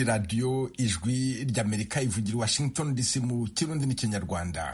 ni radiyo ijwi ry'Amerika ivugira Washington DC mu Kirundi n'Ikinyarwanda.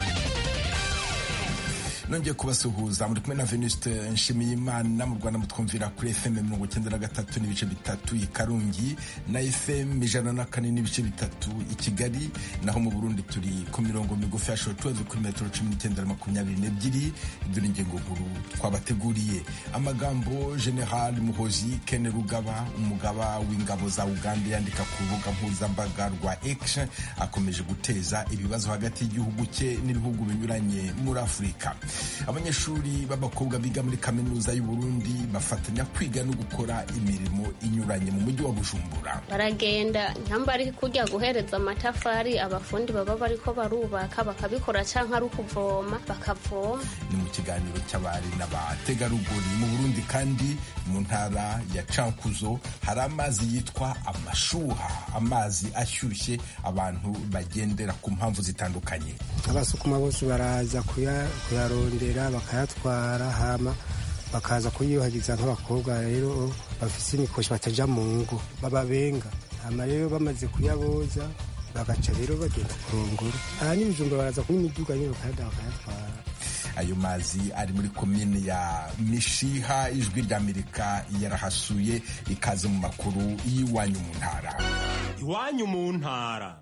Nongeye kubasuhuza muri kumwe na Venuste Nshimiyimana. Mu Rwanda mutwumvira kuri FM 93.3 i Karungi na FM 104.3 i Kigali, naho mu Burundi turi ku mirongo migufi ya shortwave kuri metero 1922. Dore ingingo nkuru twabateguriye. Amagambo General Muhozi Kainerugaba, umugaba w'ingabo za Uganda, yandika ku rubuga mpuzambaga rwa X, akomeje guteza ibibazo hagati y'igihugu cye n'ibihugu binyuranye muri Afurika. Abanyeshuri b'abakobwa biga muri kaminuza y'u Burundi bafatanya kwiga no gukora imirimo inyuranye mu mujyi wa Bujumbura. Baragenda ntamba ari kujya guhereza amatafari, abafundi baba bariko barubaka bakabikora canka ari kuvoma bakavoma. Ni mu kiganiro cy'abari n'abategarugori. Mu Burundi kandi mu ntara ya Cankuzo hari amazi yitwa amashuha, amazi ashyushye abantu bagendera ku mpamvu zitandukanye. Abasukuma bose baraza kuyarondera bakayatwara, hama bakaza kuyuhagiza nk'abakobwa rero bafise imikoshi bataja mu ngo bababenga, hama rero bamaze kuyaboza bagaca rero bagenda kurongora. Aha ni Bujumbura baraza kuba imiduga nyine bakayatwara. Ayo mazi ari muri komine ya Mishiha. Ijwi ry'Amerika yarahasuye. Ikaze mu makuru y'iwanyu mu ntara. Iwanyu mu ntara.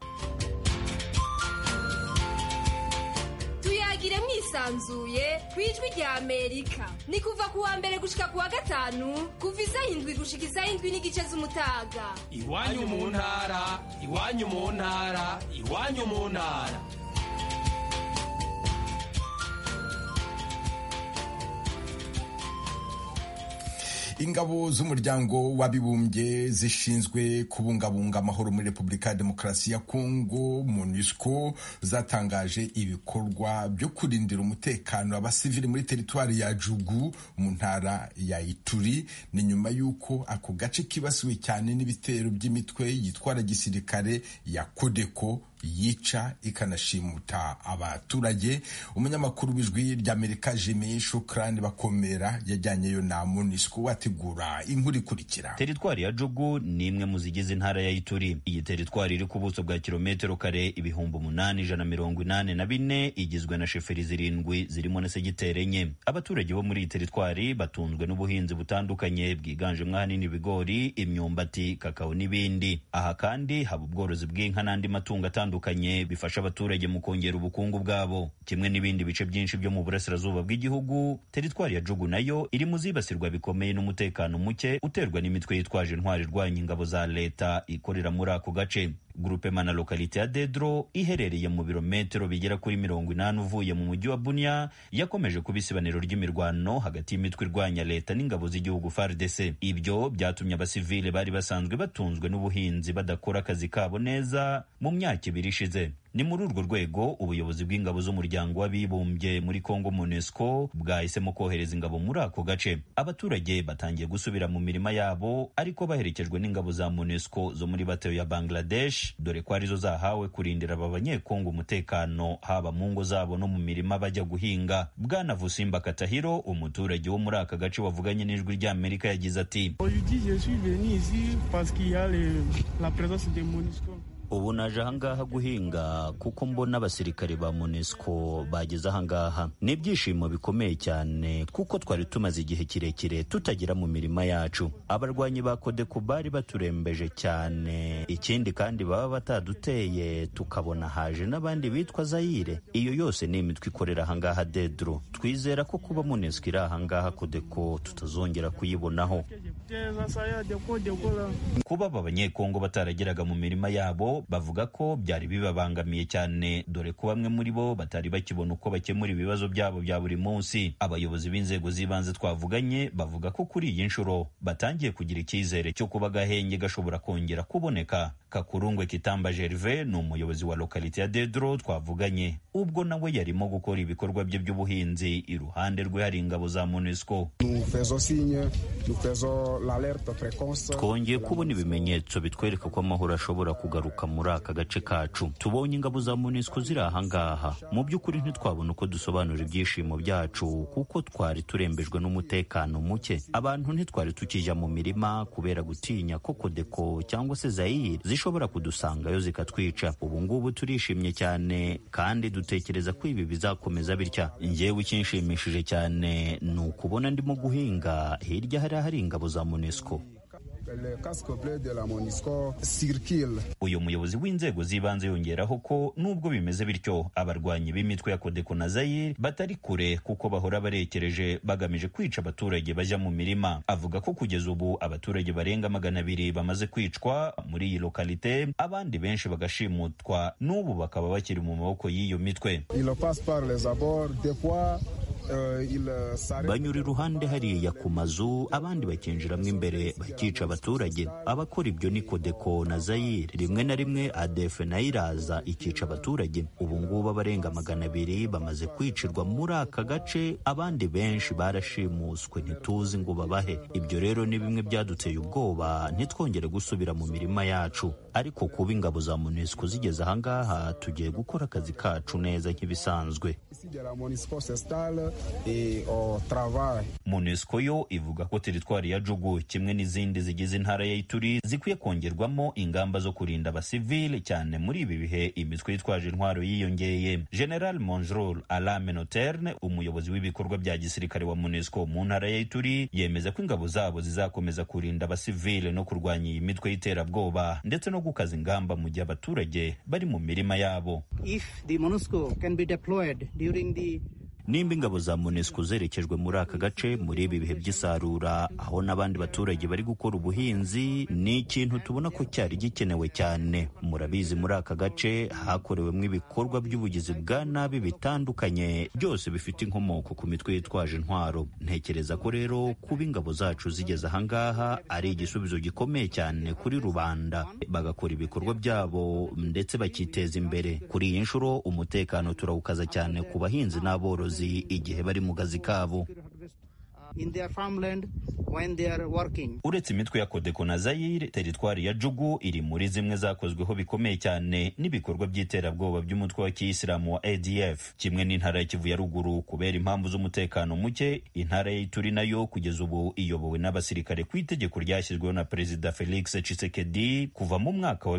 Tuyagire mwisanzuye kwijwi rya Amerika. Ni kuva kuwa mbere gushika kuwa gatanu, kuva isaha 7 gushika isaha 7:30 z'umutaga. Iwanyu mu ntara, iwanyu mu ntara, iwanyu mu ntara. Ingabo z'umuryango w'abibumbye zishinzwe kubungabunga amahoro muri Repubulika ya Demokarasi ya Kongo, MONUSCO, zatangaje ibikorwa byo kurindira umutekano abasivili muri teritwari ya Jugu mu ntara ya Ituri. Ni nyuma y'uko ako gace kibasiwe cyane n'ibitero by'imitwe yitwara gisirikare ya Kodeko yica ikanashimuta abaturage. Umunyamakuru w'ijwi ry'Amerika Jimmy Shukrani Bakomera yajyanyeyo na MONUSCO wategura inkuru ikurikira. Teritwari ya Jugu ni imwe mu zigize intara ya Ituri. Iyi teritwari iri ku buso bwa kilometero kare 8,184, igizwe na sheferi 7 zirimo na segiteri 4. Abaturage bo muri iyi teritwari batunzwe n'ubuhinzi butandukanye bwiganjemo ahanini ibigori, imyumbati, kakao n'ibindi. Aha kandi haba ubworozi bw'inka n'andi matungo atandukanye bifasha abaturage mu kongera ubukungu bwabo. Kimwe n'ibindi bice byinshi byo mu burasirazuba bw'igihugu, teritwari ya Jugu nayo iri mu zibasirwa bikomeye n'umutekano muke uterwa n'imitwe yitwaje intwari irwanya ingabo za leta ikorera muri ako gace. Groupement na lokalite ya Dedro iherereye mu birometero bigera kuri 80 uvuye mu mujyi wa Bunia yakomeje kuba isibaniro ry'imirwano hagati y'imitwe irwanya leta n'ingabo z'igihugu FARDC. Ibyo byatumye abasivile bari basanzwe batunzwe n'ubuhinzi badakora akazi kabo neza mu myaka 2 ishize. Ni muri urwo rwego ubuyobozi bw'ingabo z'umuryango w'abibumbye muri Kongo MONUSCO bwahisemo kohereza ingabo muri ako gace. Abaturage batangiye gusubira mu mirima yabo, ariko baherekejwe n'ingabo za MONUSCO zo muri bateyo ya Bangladesh, dore ko arizo zahawe kurindira aba banyekongo umutekano haba mu ngo zabo no mu mirima bajya guhinga. Bwana Vusimba Katahiro, umuturage wo muri aka gace wavuganye n'ijwi ry'Amerika, yagize ati: ubu naje ahangaha guhinga kuko mbona abasirikare ba MONUSCO bageze ahangaha. Ni ibyishimo bikomeye cyane kuko twari tumaze igihe kirekire tutagera mu mirima yacu. Abarwanyi ba Kodeko bari baturembeje cyane, ikindi kandi baba bataduteye tukabona haje n'abandi bitwa Zaire. Iyo yose ni imitwe ikorera ahangaha Dedro. Twizera ko kuba MONUSCO iri ahangaha Kodeko tutazongera kuyibonaho. Kuba aba banyekongo batarageraga mu mirima yabo bavuga ko byari bibabangamiye cyane, dore ko bamwe muri bo batari bakibona uko bakemura ibibazo byabo bya buri munsi. Abayobozi b'inzego z'ibanze twavuganye bavuga ko kuri iyi nshuro batangiye kugira icyizere cyo kuba agahenge gashobora kongera kuboneka. Kakurungwe Kitamba Gervais ni umuyobozi wa lokalite ya Dedro twavuganye, ubwo nawe yarimo gukora ibikorwa bye by'ubuhinzi. Iruhande rwe hari ingabo za MONUSCO. Twongeye kubona ibimenyetso bitwereka ko amahoro ashobora kugaruka muri aka gace kacu. Tubonye ingabo za MONUSCO ziri ahangaha. Mu by'ukuri ntitwabona uko dusobanura ibyishimo byacu kuko twari turembejwe n'umutekano muke. Abantu ntitwari tukijya mu mirima kubera gutinya ko Kodeko cyangwa se Zaire zishobora kudusangayo zikatwica. Ubu ngubu turishimye cyane kandi dutekereza ko ibi bizakomeza bitya. Njyewe ikinshimishije cyane ni ukubona ndimo guhinga hirya hari ingabo za MONUSCO. Uyu muyobozi w'inzego z'ibanze yongeraho ko nubwo bimeze bityo abarwanyi b'imitwe ya Codeco na Zaire batari kure kuko bahora barekereje bagamije kwica abaturage bajya mu mirima. Avuga ko kugeza ubu abaturage barenga 200 bamaze kwicwa muri iyi lokalite, abandi benshi bagashimutwa, n'ubu bakaba bakiri mu maboko y'iyo mitwe. Banyura iruhande hariya ku mazu, abandi bakinjiramo imbere bakica abaturage. Abakora ibyo ni Codeco na Zaire, rimwe na rimwe ADF nayo iraza ikica abaturage. Ubu ngubu abarenga 200 bamaze kwicirwa muri aka gace, abandi benshi barashimuswe ntituzi ngo babahe. Ibyo rero ni bimwe byaduteye ubwoba ntitwongere gusubira mu mirima yacu. Ariko kuba ingabo za MONUSCO zigeze ahangaha tugiye gukora akazi kacu neza nk'ibisanzwe. MONUSCO yo ivuga ko teritwari ya Jugu kimwe n'izindi zigize intara ya Ituri zikwiye kongerwamo ingamba zo kurinda abasivile, cyane muri ibi bihe imitwe yitwaje intwaro yiyongeye. General Monjrol Alame Noterne, umuyobozi w'ibikorwa bya gisirikare wa MONUSCO mu ntara ya Ituri, yemeza ko ingabo zabo zizakomeza kurinda abasivile no kurwanya iyi mitwe y'iterabwoba ndetse no gukaza ingamba mu gihe abaturage bari mu mirima yabo. If the MONUSCO can be deployed during the Nimba ingabo za MONUSCO zerekejwe muri aka gace muri ibi bihe by'isarura, aho n'abandi baturage bari gukora ubuhinzi, ni ikintu tubona ko cyari gikenewe cyane. Murabizi muri aka gace hakorewemo ibikorwa by'ubugizi bwa nabi bitandukanye, byose bifite inkomoko ku mitwe yitwaje intwaro. Ntekereza ko rero kuba ingabo zacu zigeze ahangaha ari igisubizo gikomeye cyane kuri rubanda, bagakora ibikorwa byabo ndetse bakiteza imbere. Kuri iyi nshuro umutekano turawukaza cyane ku bahinzi n'aborozi igihe bari mu kazi kabo. Uretse imitwe ya Codeco na Zaire, teritwari ya Jugu iri muri zimwe zakozweho bikomeye cyane n'ibikorwa by'iterabwoba by'umutwe wa kiyisilamu wa ADF, kimwe n'intara ya Kivu ya ruguru kubera impamvu z'umutekano muke. Intara ya Ituri nayo kugeza ubu iyobowe n'abasirikare ku itegeko ryashyizweho na Perezida Felix Tshisekedi kuva mu mwaka wa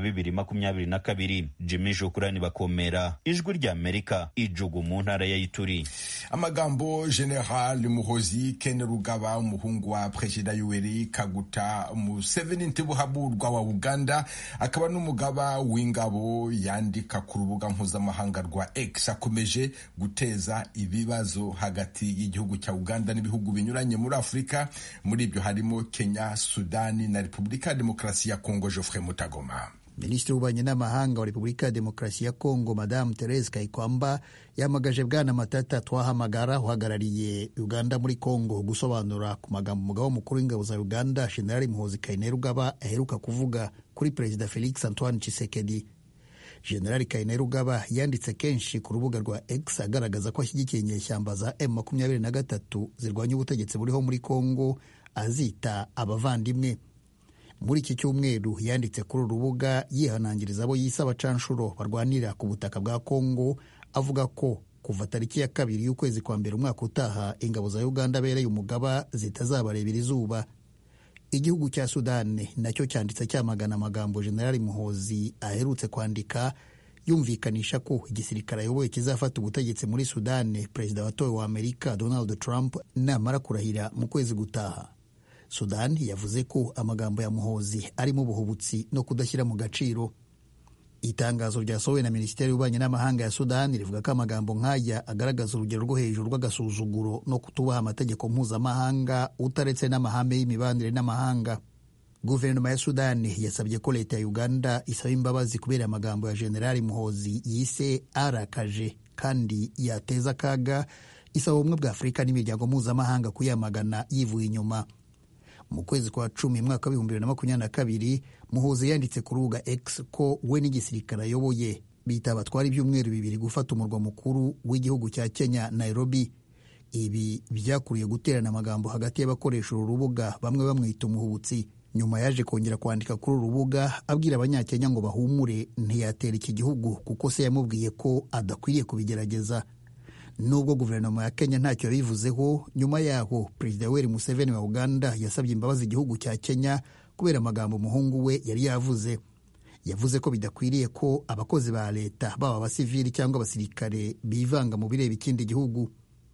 2022. Jimmy Shukrani Bakomera, Ijwi ry'Amerika, Ijugu mu ntara ya Ituri. Amagambo General Muhozi Kainerugaba, umuhungu wa Perezida Yoweri Kaguta Museveni ntibuhaburwa wa Uganda, akaba n'umugaba w'ingabo, yandika ku rubuga mpuzamahanga rwa X, akomeje guteza ibibazo hagati y'igihugu cya Uganda n'ibihugu binyuranye muri Afurika. Muri ibyo harimo Kenya, Sudani na Repubulika ya Demokarasi ya Kongo. Geoffrey Mutagoma. Minisitiri w'ububanyi n'amahanga wa Repubulika ya Demokarasi ya Kongo Madame Therese Kayikwamba yamagaje Bwana Matata Twahamagara uhagarariye Uganda muri Kongo gusobanura ku magambo umugaba mukuru w'ingabo za Uganda General Muhozi Kainerugaba aheruka kuvuga kuri Perezida Felix Antoine Tshisekedi. General Kainerugaba yanditse kenshi ku rubuga rwa X agaragaza ko ashyigikiye inyeshyamba za M23 zirwanya ubutegetsi buriho muri Kongo, azita abavandimwe. Muri iki cyumweru yanditse kuri urubuga yihanangiriza abo yise abacanshuro barwanira ku butaka bwa Kongo, avuga ko kuva tariki ya 2 y'ukwezi kwa mbere umwaka utaha ingabo za Uganda bereye umugaba zitazabarebera izuba. Igihugu cya Sudani nacyo cyanditse cyamagana amagambo General Muhozi aherutse kwandika, yumvikanisha ko igisirikare ayoboye kizafata ubutegetsi muri Sudani Perezida watowe wa Amerika Donald Trump namara kurahira mu kwezi gutaha. Sudani yavuze ko amagambo ya Muhozi arimo ubuhubutsi no kudashyira mu gaciro. Itangazo ryasohowe na Minisiteri y'Ububanyi n'Amahanga ya Sudani rivuga ko amagambo nk'aya agaragaza urugero rwo hejuru rw'agasuzuguro no kutubaha amategeko mpuzamahanga utaretse n'amahame y'imibanire n'amahanga. Guverinoma ya Sudani yasabye ko leta ya Uganda isaba imbabazi kubera amagambo ya General Muhozi yise arakaje kandi yateza akaga, isaba ubumwe bwa Afurika n'imiryango mpuzamahanga kuyamagana yivuye inyuma. Mu kwezi kwa 10 mwaka wa 2022 Muhozi yanditse ku rubuga X ko we n'igisirikare ayoboye bitabatwara ibyumweru 2 gufata umurwa mukuru w'igihugu cya Kenya, Nairobi. Ibi byakuriye guterana amagambo hagati y'abakoresha uru rubuga, bamwe bamwita umuhubutsi. Nyuma yaje kongera kwandika kuri uru rubuga abwira abanyakenya ngo bahumure, ntiyatera iki gihugu kuko se yamubwiye ko adakwiriye kubigerageza. Nubwo guverinoma ya Kenya ntacyo yabivuzeho, nyuma yaho Perezida Yoweri Museveni wa Uganda yasabye imbabazi igihugu cya Kenya kubera amagambo umuhungu we yari yavuze. yavuze ko bidakwiriye ko abakozi ba leta baba abasivili cyangwa abasirikare bivanga mu bireba ikindi gihugu.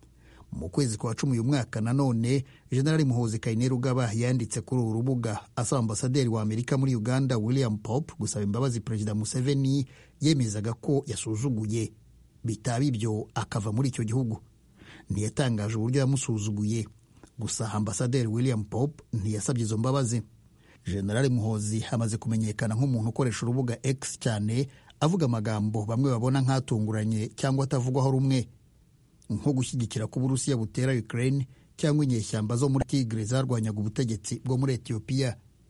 Mu kwezi kwa 10 uyu mwaka nanone General Muhoozi Kainerugaba yanditse kuri uru rubuga asaba ambasaderi wa Amerika muri Uganda William Pope gusaba imbabazi Perezida Museveni yemezaga ko yasuzuguye, bitaba ibyo akava muri icyo gihugu. Ntiyatangaje uburyo yamusuzuguye, gusa ambasaderi William Pope ntiyasabye izo mbabazi. General Muhoozi amaze kumenyekana nk'umuntu ukoresha urubuga X cyane, avuga amagambo bamwe babona nk'atunguranye cyangwa atavugwaho rumwe, nko gushyigikira ko Uburusiya butera Ukraine cyangwa inyeshyamba zo muri Tigre zarwanyaga ubutegetsi bwo muri Ethiopia.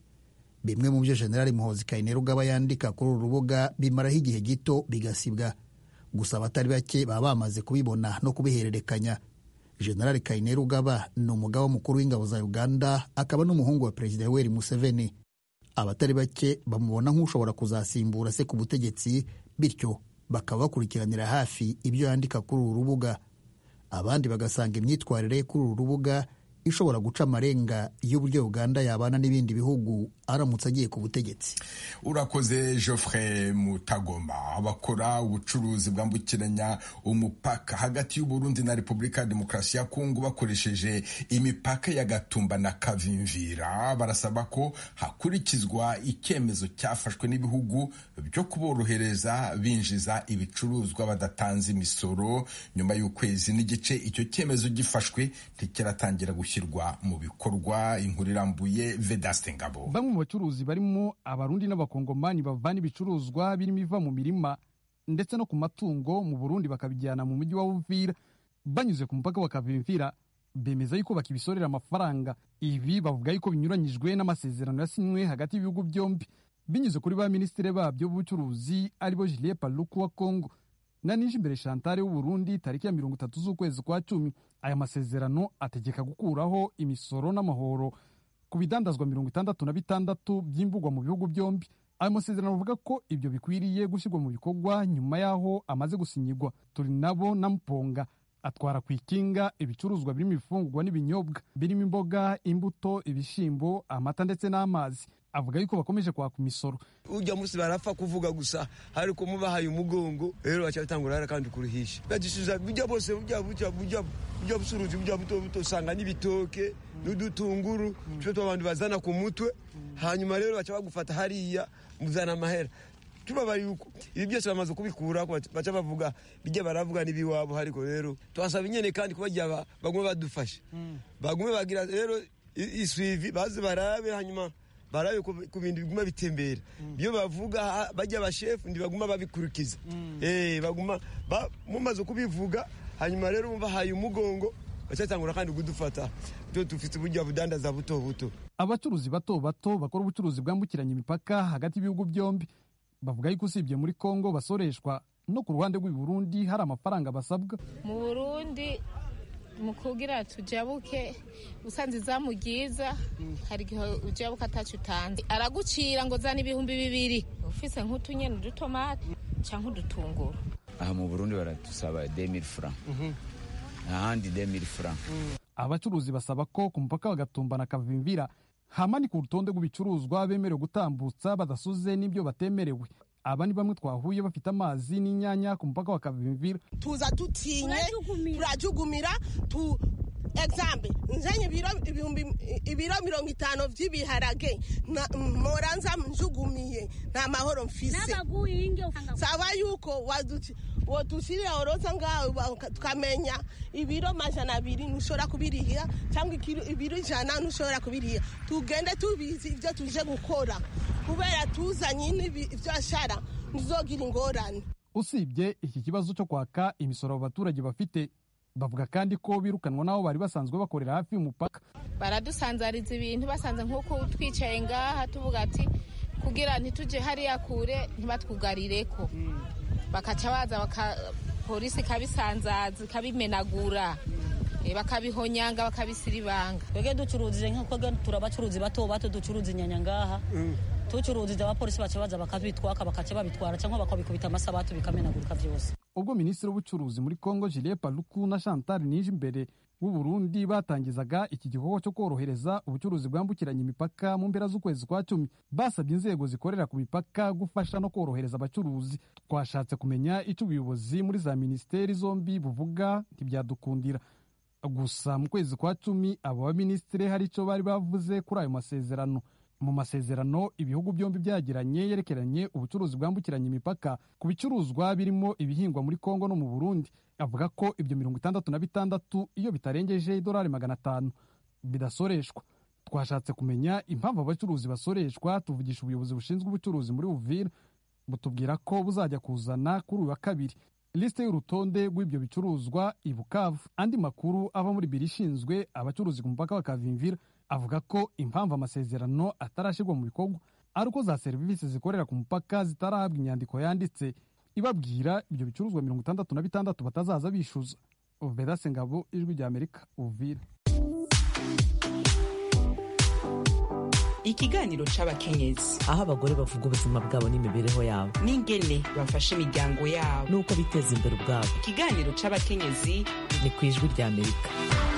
Bimwe mu byo General Muhoozi Kainerugaba yandika kuri uru rubuga bimaraho igihe gito bigasibwa, gusa abatari bake baba bamaze kubibona no kubihererekanya. General Kainerugaba ni umugaba mukuru w'ingabo za Uganda, akaba n'umuhungu wa Perezida Yoweri Museveni. Abatari bake bamubona nk'ushobora kuzasimbura se ku butegetsi, bityo bakaba bakurikiranira hafi ibyo yandika kuri uru rubuga. Abandi bagasanga imyitwarire kuri uru rubuga ishobora guca amarenga y'uburyo Uganda yabana n'ibindi bihugu aramutse agiye ku butegetsi. Urakoze Geoffrey Mutagoma. Abakora ubucuruzi bwambukiranya umupaka hagati y'u Burundi na Repubulika ya Demokarasi ya Kongo bakoresheje imipaka ya Gatumba na Kavimvira barasaba ko hakurikizwa icyemezo cyafashwe n'ibihugu byo kuborohereza binjiza ibicuruzwa badatanze imisoro. Nyuma y'ukwezi n'igice icyo cyemezo gifashwe ntikiratangira gushyirwa mu bikorwa. Inkuru irambuye Vedaste Ngabo. Bamwe mu bacuruzi barimo abarundi n'abakongomani bavana ibicuruzwa birimo iva mu mirima ndetse no ku matungo mu Burundi bakabijyana mu mujyi wa Uvira banyuze ku mupaka wa Kavimvira bemeza yuko bakibisorera amafaranga. Ibi bavuga yuko binyuranyijwe n'amasezerano yasinywe hagati y'ibihugu byombi binyuze kuri ba ministre babyo b'ubucuruzi aribo Julien Paluku wa Kongo na Nijimbere Chantal w'u Burundi tariki ya 30 z'ukwezi kwa 10. Aya masezerano ategeka gukuraho imisoro n'amahoro ku bidandazwa 66 by'imbugwa mu bihugu byombi. Aya masezerano avuga ko ibyo bikwiriye gushyirwa mu bikorwa nyuma yaho amaze gusinyirwa. Turi nabo na Mponga atwara ku ikinga ibicuruzwa birimo ibifungurwa n'ibinyobwa birimo imboga, imbuto, ibishimbo, amata ndetse n'amazi. Avuga yuko bakomeje kwaka imisoro. Ujya musi barapfa kuvuga gusa ariko mubahaye umugongo rero bacyatangura kandi kurihisha. Bagisubiza bijya bose bujya busuruzi bujya buto sanga n'ibitoke n'udutunguru cyo abantu bazana ku mutwe, hanyuma rero baca bagufata hariya muzana amahera. Tubabari yuko ibi byose bamaze kubikura baca bavuga bijya baravuga nibiwabo, ariko rero twasaba nyene kandi kubajya bagumwe badufasha bagumwe bagira rero iswivi bazi barabe, hanyuma barabe ku bintu biguma bitembera byo bavuga bajya abashefu ndibaguma babikurikiza baguma mumaze kubivuga, hanyuma rero bahaye umugongo bacyatangura kandi kudufata byo dufite ubujya budandaza buto buto. Abacuruzi bato bato bakora ubucuruzi bwambukiranya imipaka hagati y'ibihugu byombi bavuga yuko usibye muri Kongo basoreshwa no ku ruhande rw'u Burundi hari amafaranga basabwa. Mu Burundi mu kugira tujabuke usanze izamu ryiza hari igihe ujabuka atacu utanze aragucira ngo zana 2,000 ufise nk'utunyene udutomate cyangwa udutunguru. Aha mu Burundi baratusaba 2000 francs ahandi 2000 francs. Abacuruzi basaba ko ku mupaka wa Gatumba na Kavimvira hamani ku rutonde rw'ibicuruzwa bemerewe gutambutsa badasuze n'ibyo batemerewe. Aba ni bamwe twahuye bafite amazi n'inyanya ku mupaka wa Kavimvira. Tuza tutinye turajugumira tu example nzanye ibiro 50 by'ibiharage moranza njugumiye nta mahoro mfise saba yuko wadushirira oroza ngaho tukamenya ibiro 200 nushobora kubiriha cyangwa ibiro 100 nushobora kubiriha, tugende tubizi ibyo tuje gukora kubera tuzanye n'ibyo ashara nzogira ingorane. Usibye iki kibazo cyo kwaka imisoro abaturage bafite, bavuga kandi ko birukanwa naho bari basanzwe bakorera hafi y'umupaka. Baradusanzariza ibintu basanze nk'uko twicaye ngaha tuvuga ati kugira ntituje hariya kure ntibatwugarireko, bakaca baza polisi kabisanzaza kabimenagura bakabihonyanga bakabisiribanga. Twege ducuruzije nk'uko turabacuruzi bato bato ducuruza inyanya ngaha tucuruzije abapolisi baca baza bakabitwaka bakaca babitwara cyangwa bakabikubita amasabatu bikamenagurika byose. ubwo minisitiri w'ubucuruzi muri Kongo Julien Paluku na Chantal Nijimbere w'u Burundi batangizaga iki gikorwa cyo korohereza ubucuruzi bwambukiranya imipaka mu mpera z'ukwezi kwa 10 basabye inzego zikorera ku mipaka gufasha no korohereza abacuruzi. Twashatse kumenya icyo ubuyobozi muri za ministeri zombi buvuga, ntibyadukundira. Gusa mu kwezi kwa 10 abo baminisitiri hari icyo bari bavuze kuri ayo masezerano. Mu masezerano ibihugu byombi byagiranye yerekeranye ubucuruzi bwambukiranya imipaka ku bicuruzwa birimo ibihingwa muri Kongo no mu Burundi, avuga ko ibyo 66 iyo bitarengeje $500 bidasoreshwa. Twashatse kumenya impamvu abacuruzi basoreshwa. Tuvugisha ubuyobozi bushinzwe ubucuruzi muri Uvira, butubwira ko buzajya kuzana kuri uyu wa kabiri liste y'urutonde rw'ibyo bicuruzwa i Bukavu. Andi makuru ava muri biro ishinzwe abacuruzi ku mupaka wa Kavimvira avuga ko impamvu amasezerano atarashyirwa mu bikorwa ari uko za serivisi zikorera ku mupaka zitarahabwa inyandiko yanditse ibabwira ibyo bicuruzwa 66 batazaza bishyuza. Vedase Ngabo, Ijwi ry'Amerika, Uvira. Ikiganiro c'abakenyezi, aho abagore bavuga ubuzima bwabo n'imibereho yabo n'ingene bafasha imiryango yabo n'uko biteza imbere ubwabo. Ikiganiro c'abakenyezi ni ku Ijwi ry'Amerika.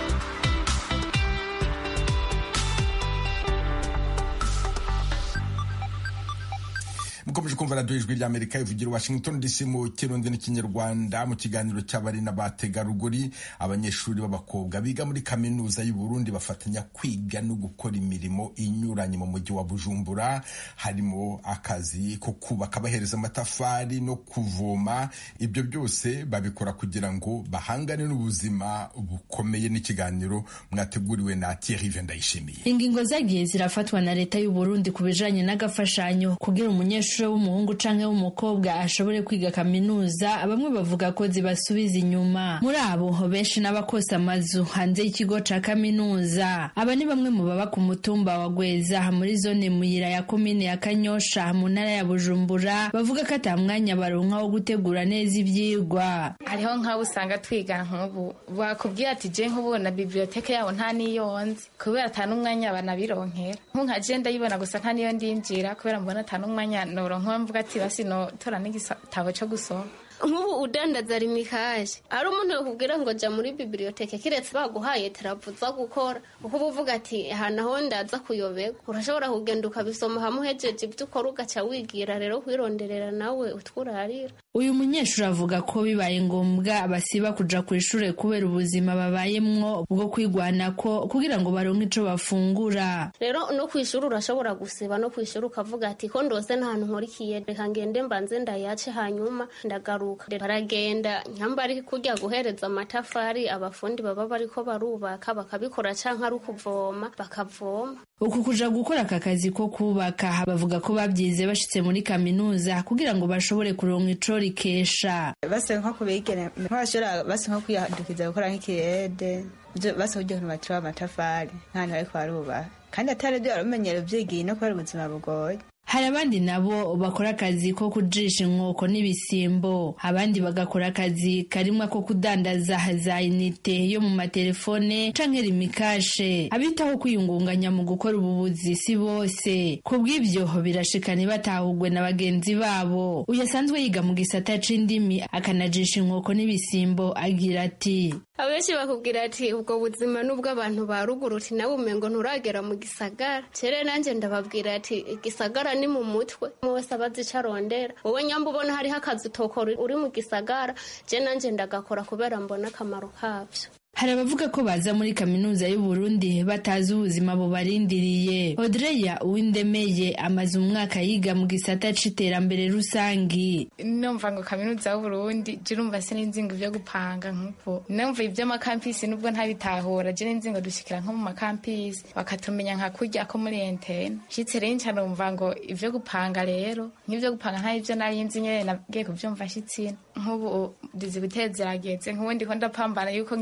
mukomeje kumva radiyo Ijwi ry'Amerika ivugira Washington DC mu Kirundi n'Ikinyarwanda. Mu kiganiro cy'abari n'abategarugori, abanyeshuri b'abakobwa biga muri kaminuza y'u Burundi bafatanya kwiga no gukora imirimo inyuranye mu mujyi wa Bujumbura, harimo akazi ko kubaka bahereza amatafari no kuvoma. Ibyo byose babikora kugira ngo bahangane n'ubuzima bukomeye. N'ikiganiro mwateguriwe na Thierry Vendayishimiye. Ingingo zagiye zirafatwa na leta y'u Burundi kubijanye n'agafashanyo kugira umunyeshuri w'umuhungu canke w'umukobwa ashobore kwiga kaminuza. Bamwe bavuga ko zibasubiza inyuma, muri abo benshi n'abakosa amazu hanze y'ikigo ca kaminuza. Aba ni bamwe mu baba ku mutumba wa Gweza muri zone Muyira ya komine ya Kanyosha mu ntara ya Bujumbura, bavuga ko ata mwanya baronka wo gutegura neza ivyigwa. Hariho nk'abo usanga twiga nk'ubu bakubwira ati je nk'ubona biblioteke yaho nta niyonze kubera ata n'umwanya banabironkera. Nka je ndayibona gusa nta niyo ndinjira kubera mbona ata n'umwanya noronka mvuga ati basi no tora n'igitabo cyo gusoma. Nk'ubu udandaza rimikaje ari umuntu yakubwira ngo jya muri biblioteke kiretse baguhaye teravuza gukora uko uvuga ati hanaho ndaza kuyoberwa. Urashobora kugenda ukabisoma hamuhejeje ibyo ukora ugaca wigira rero kwironderera nawe utwurarira. Uyu munyeshuri avuga ko bibaye ngombwa basiba kuja ku ishure kubera ubuzima babayemwo bwo kwigwanako kugira ngo baronke ico bafungura. Rero no kwishura urashobora gusiba no kwishura ukavuga ati ko ndose nta hantu nkorikiye reka ngende mbanze ndayace hanyuma ndagaruka. Baragenda nyambari kujya guhereza amatafari abafundi baba bariko barubaka bakabikora canke ari ukuvoma bakavoma. Uku kuja gukora aka kazi ko kubaka bavuga ko babyize bashitse muri kaminuza kugira ngo bashobore kuronka ico rikesha. Base nko kubigene nk'abashora base nko kwihandukiza gukora nk'ikirede base ujye no batira amatafari nta ntari kwaruba kandi atari byo baramenyera byigiye no kubera ubuzima bugoye. Hari abandi nabo bakora akazi ko kujisha inkoko n'ibisimbo, abandi bagakora akazi karimwa ko kudandaza za inite yo mu matelefone canke rimikashe. Abitaho kwiyungunganya mu gukora ububuzi si bose, kubw'ivyo birashikana batahugwe na bagenzi babo. Uyasanzwe yiga mu gisata c'indimi akanajisha inkoko n'ibisimbo agira ati abenshi bakubwira ati ubwo buzima nubwo abantu baruguruti nawe umengo nturagera mu gisagara. Cere nanje ndababwira ati igisagara ni mu mutwe mwese abazicarondera. Wowe nyamba ubona hari akazi utokora uri mu gisagara, je nanje ndagakora kubera mbona akamaro kavyo. Hari abavuga ko baza muri kaminuza y'u Burundi batazi ubuzima bubarindiriye. Audreya Uwindemeye amaze umwaka yiga mu gisata c'iterambere rusangi. Numva ngo kaminuza y'u Burundi jirumva sininzingo byo gupanga nkuko numva ibyo makampisi nubwo ntabitahura je ninzingo dushikira nko mu makampisi bakatumenya nka kurya ko muri interne shitse renca numva ngo ivyo gupanga rero n'ivyo gupanga nta ivyo narinzi nyene nagiye kuvyumva shitsina nk'ubu dizi bitezerageze nk'ubundi ko ndapambana yuko nganje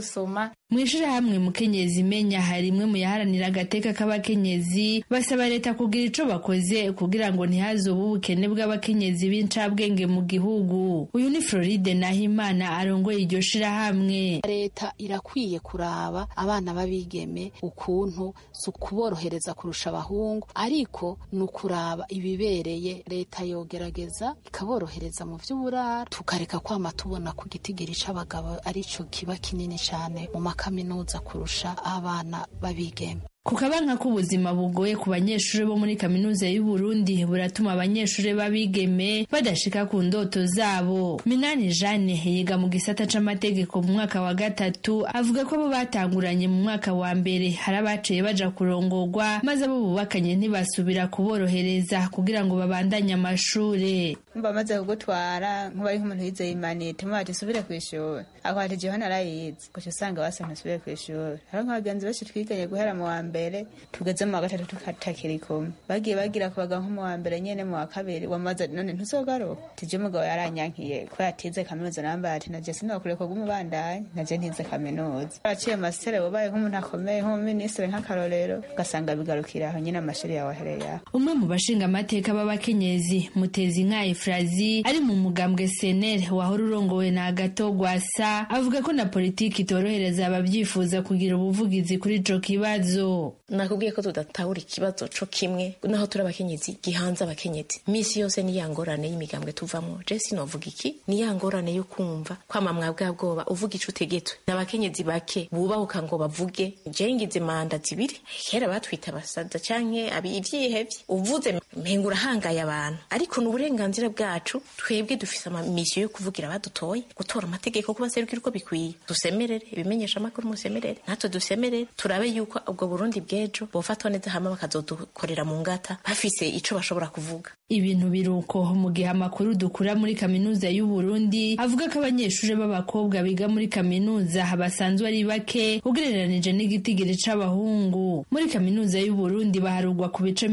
gusoma. Mw'ishirahamwe Mukenyezi Menya hari imwe mu yaharanira agateka k'abakenyezi basaba leta kugira ico bakoze kugira ngo ntihazobe ubukene bw'abakenyezi b'incabwenge mu gihugu. Uyu ni Floride Nahimana arongoye iryo shirahamwe. Leta irakwiye kuraba abana babigeme ukuntu si ukuborohereza kurusha abahungu, ariko ni ukuraba ibibereye. Leta yogerageza ikaborohereza mu vy'uburaro, tukareka kwama tubona ku gitigiri c'abagabo arico kiba kinini cane mu kaminuza kurusha abana babigeme. Kukabanka k'ubuzima bugoye ku banyeshuri bo muri kaminuza y'u Burundi buratuma abanyeshuri babigeme badashika ku ndoto zabo. Minani Jeanne yiga mu gisata c'amategeko mu mwaka wa 3, avuga ko bo batanguranye mu mwaka wa mbere hari abaciye baja kurongorwa maze abo bubakanye ntibasubira kuborohereza kugira ngo babandanye amashure. Bamaze kugutwara nk'ubari nk'umuntu yizeye imanite mwati subire kw'ishuri aho ati jewe narayize kuko usanga basa ntasubire kw'ishuri. Hari nk'abagenzi benshi twiganye guhera mu wa mbere tugeze mu wa 3 tukatakiri kumwe bagiye bagira kubaga nko mu wa mbere nyene mu wa 2 wamaze none ntuzogaruka tije umugabo yaranyankiye ko yatize kaminuza namba ati naje sinokure ko gumubandanye naje ntize kaminuza aciye mastere wabaye nk'umuntu akomeye nko ministre nk'akarorero gasanga bigarukira aho nyine amashuri yawe ahereye. Umwe mu bashinga amateka b'abakenyezi Mutezi nka Efrazi ari mu mugambwe CNL wahora urongowe na Gatogwasa avuga ko na politiki itorohereza abavyifuza kugira ubuvugizi kuri ico kibazo. Nakubwiye ko tudatahura ikibazo co kimwe naho turi abakenyezi gihanze abakenyezi misi yose ni yangorane y'imigambwe tuvamwo. Je sinovuga iki ni yangorane yo kumva kwama mwabwa bwoba uvuga ico utegetwe n'abakenyezi bake bubahuka ngo bavuge. Je ngize manda zibiri kera batwita basaza canke ivyihevye uvuze mpengura hangaye abantu, ariko n'uburenganzira bwacu twebwe dufise amamisiyo yo kuvugira abadutoye gutora amategeko kuba serukira uko bikwiye. Dusemerere ibimenyesha amakuru musemerere natwe dusemerere turabe yuko ubwo Burundi bwejo bofatwa neza hama bakazodukorera mu ngata bafise ico bashobora kuvuga. Ibintu biruko mu gihe amakuru dukura muri kaminuza y'u Burundi avuga ko abanyeshuri b'abakobwa biga muri kaminuza basanzwe ari bake ugereranije n'igitigiri c'abahungu. Muri kaminuza y'u Burundi baharugwa ku bice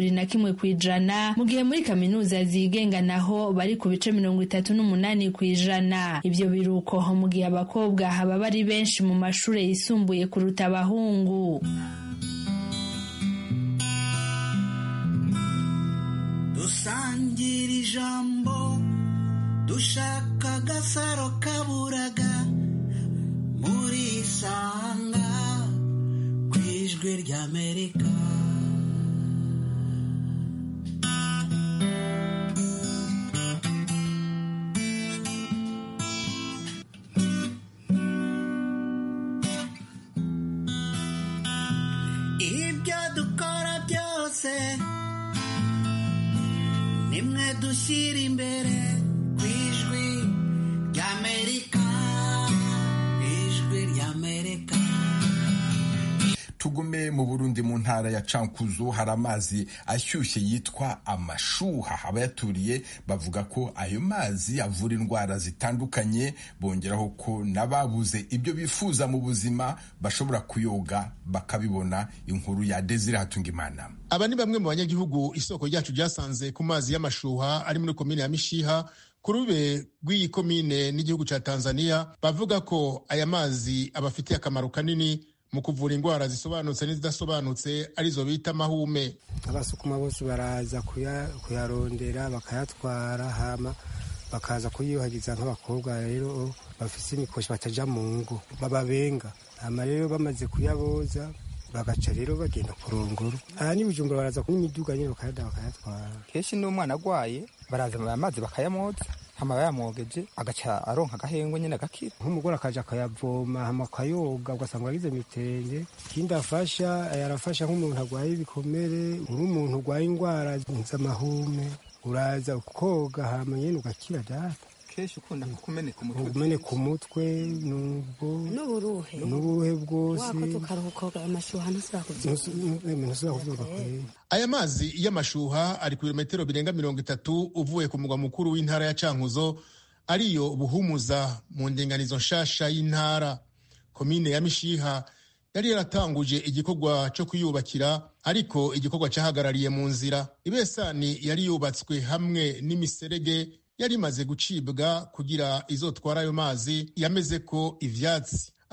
21% mu gihe muri kaminuza zigenga naho bari ku bice 38%. Ivyo biruko mu gihe abakobwa haba bari benshi mu mashure yisumbuye kuruta abahungu. Dusangira ijambo dushaka agasaro kaburaga muri Sanga kw'ijwi ry'Amerika. Ibyo dukora byose nimwe dushyira imbere kw'ijwi ry'Amerika, ijwi ry'Amerika. Tugume mu Burundi mu ntara ya Cankuzo hari amazi ashyushye yitwa amashuha. Abayaturiye bavuga ko ayo mazi avura indwara zitandukanye, bongeraho ko n'ababuze ibyo bifuza mu buzima bashobora kuyoga bakabibona. Inkuru ya Desire Hatungimana. Aba ni bamwe mu banyagihugu isoko ryacu ryasanze ku mazi y'amashuha ari muri komine ya Mishiha ku rube rw'iyi komine n'igihugu ca Tanzania. Bavuga ko aya mazi abafitiye akamaro kanini mu kuvura indwara zisobanutse n'izidasobanutse arizo bita mahume. Abasukuma bose baraza kuyarondera bakayatwara hama bakaza kuyuhagiza nk'abakobwa rero bafise imikoshi bataja mu ngo bababenga. Hama rero bamaze kuyaboza bagaca rero bagenda kurongora. Aha ni Bujumbura baraza kunywa imiduga nyine bakayatwara. Kenshi n'umwana agwaye baraza amazi bakayamoza hama bayamwogeje agaca aronka agahengwe nyine agakira. Nk'umugore akaja akayavoma hama akayoga ugasanga agize mitenge. Ikindi afasha yarafasha nk'umuntu agwaye ibikomere, uri umuntu ugwaye indwara z'amahume uraza ukoga hama nyine ugakira data. Kenshi ukunda kumeneka umutwe. Kumeneka umutwe n'uburuhe bwose. Aya mazi y'amashuha ari kilometero birenga 30 uvuye ku mugwa mukuru w'intara ya Cankuzo ariyo Buhumuza mu ndinganizo nshasha y'intara. Komine ya Mishiha yari yaratanguje igikorwa cyo kuyubakira, ariko igikorwa cyahagarariye mu nzira. Ibesani yari yubatswe hamwe n'imiserege yari imaze gucibwa kugira izotwara ayo mazi yameze ko ivyatsi.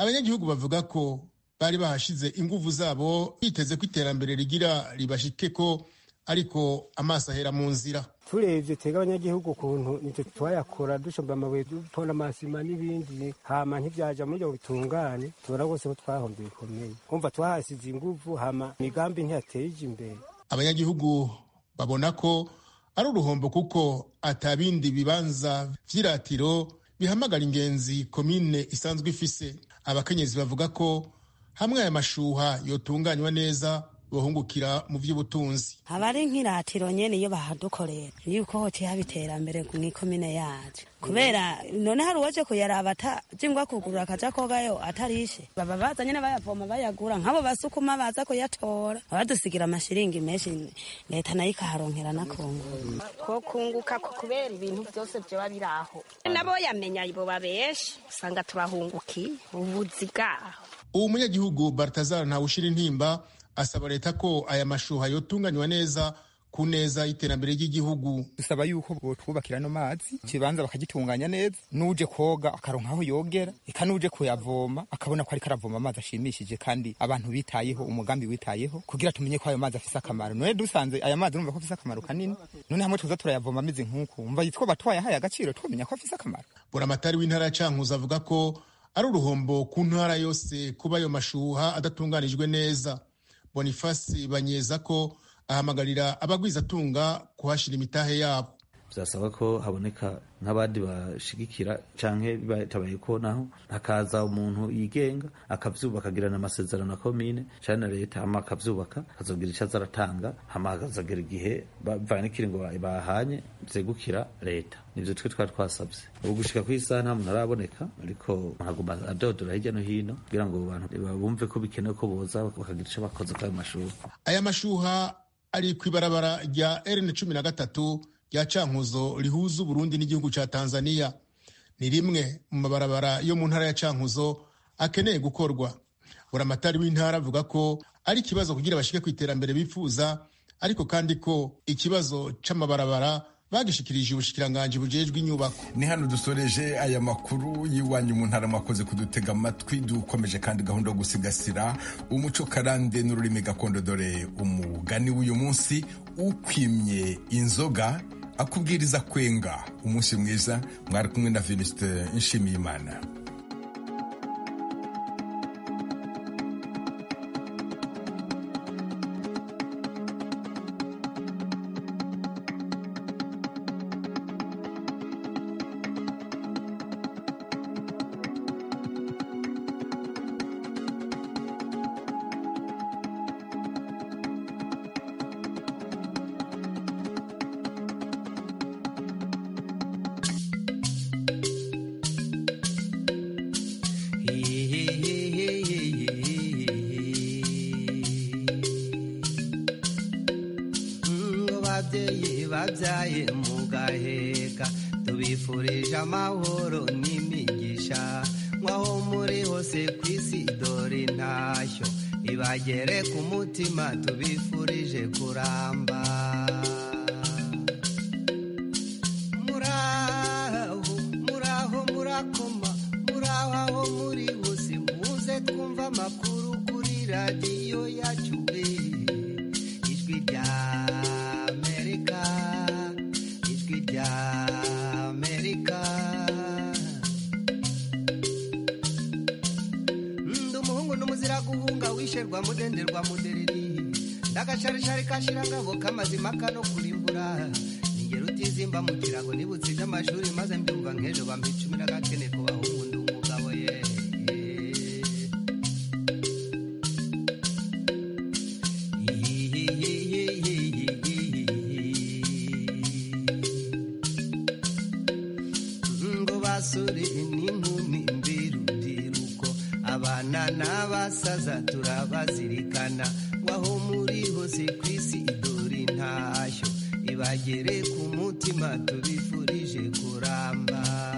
abanyagihugu bavuga ko bari bahashize inguvu zabo biteze ko iterambere rigira ribashikeko, ariko amaso ahera mu nzira. turebye twebwe abanyagihugu ukuntu nitwe twayakora dushomba amabuye duponda amasima n'ibindi, hama ntivyaja muri byo bitungane, tubona rwose ko twahombye bikomeye, kumva twahasize inguvu, hama imigambi ntiyateje imbere. Abanyagihugu babona ko ari uruhombo kuko atabindi bibanza vy'iratiro bihamagara ingenzi komine isanzwe ifise. Abakenyezi bavuga ko hamwe aya mashuha yotunganywa neza bohungukira mu vy'ubutunzi. Abari nk'iratiro nyene iyo bahadukorera yuko hoti habiterambere mw'ikomine yacu, kubera none hari uwaje kuyaraba atajingwa kugurura akaja kogayo atarishe, baba baza nyene bayavoma bayagura, nk'abo basukuma baza kuyatora badusigira amashiringi menshi, leta nayo ikaharonkera nakungu ko kunguka ko kubera ibintu byose vyoba biraho nabo yamenya ibo babeshe, usanga turahungukiye ubuzi bwaho. Uwo munyagihugu Balthazar Ntawushira intimba asaba leta ko aya mashuha yotunganywa neza ku neza y'iterambere ry'igihugu. Dusaba yuko botwubakira no mazi, kibanza bakagitunganya neza, nuje koga akaronka aho yogera, eka nuje kuyavoma akabona ko ari karavoma amazi ashimishije kandi abantu bitayeho, umugambi witayeho kugira tumenye ko ayo mazi afise akamaro. None dusanze aya mazi numva ko afise akamaro kanini, none hamwe tuza turayavoma ameze nk'uko umva yitwa batwaye ahaye agaciro, twomenya ko afise akamaro. Buramatari w'intara ya Cankuzo avuga ko ari uruhombo ku ntara yose kuba ayo mashuha adatunganijwe neza. Boniface Banyeza ko ahamagarira abagwizatunga kuhashira imitahe yabo. Byasaba ko haboneka nk'abandi bashigikira canke bitabaye ko naho hakaza umuntu yigenga akavyubaka, akagirana amasezerano na komine canke na leta, hama akavyubaka azogira ico azaratanga, hama akazagira igihe bavanye ikiringo bahanye zegukira leta. Nivyo twe twari twasavye. Ubu gushika kw'isaha nta muntu araboneka, ariko haguma adodora hirya no hino kugira ngo abantu bumve ko bikenewe ko boza bakagira ico bakoze k'ayo mashuha. Aya mashuha ari kw'ibarabara rya RN13 rya Cankuzo rihuza Burundi n'igihugu ca Tanzania. Ni rimwe mu mabarabara yo mu ntara ya Cankuzo akeneye gukorwa. Buramatari w'intara avuga ko ari ikibazo kugira bashike ku iterambere bifuza, ariko kandi ko ikibazo c'amabarabara bagishikirije ubushikiranganje bujejwe inyubako. Ni hano dusoreje aya makuru yiwanyu mu ntara, mwakoze kudutega amatwi. Dukomeje kandi gahunda yo gusigasira umuco karande n'ururimi gakondo. Dore umugani w'uyu munsi: ukwimye inzoga akubwiriza kwenga. Umunsi mwiza. Mwari kumwe na Venuste Nshimiyimana. Babyaye mugaheka, tubifurije amahoro n'imigisha, mwaho muri hose kw'isi dore intashyo ibagere ku mutima, tubifurije kuramba. Muraho murakoma, muraho aho muri hose, muze twumva amakuru kuri radiyo yacu, ijwi rya Amerika. Ndi umuhungu n'umuzira guhunga, wisherwa mudenderwa mudereri, ndagacarishari kashirangabo k'amazima kano kurimbura, ningero utizimba mu kirago nibutsinda amashuri maze mbyumva nk'ejo bampa 10 ku bahungu ndi umugabo ye. Basore n'inkumi mbirubyiruko, abana n'abasaza turabazirikana, waho muri hose kw'isi dore intashyo ibagere ku mutima, tubifurije kuramba.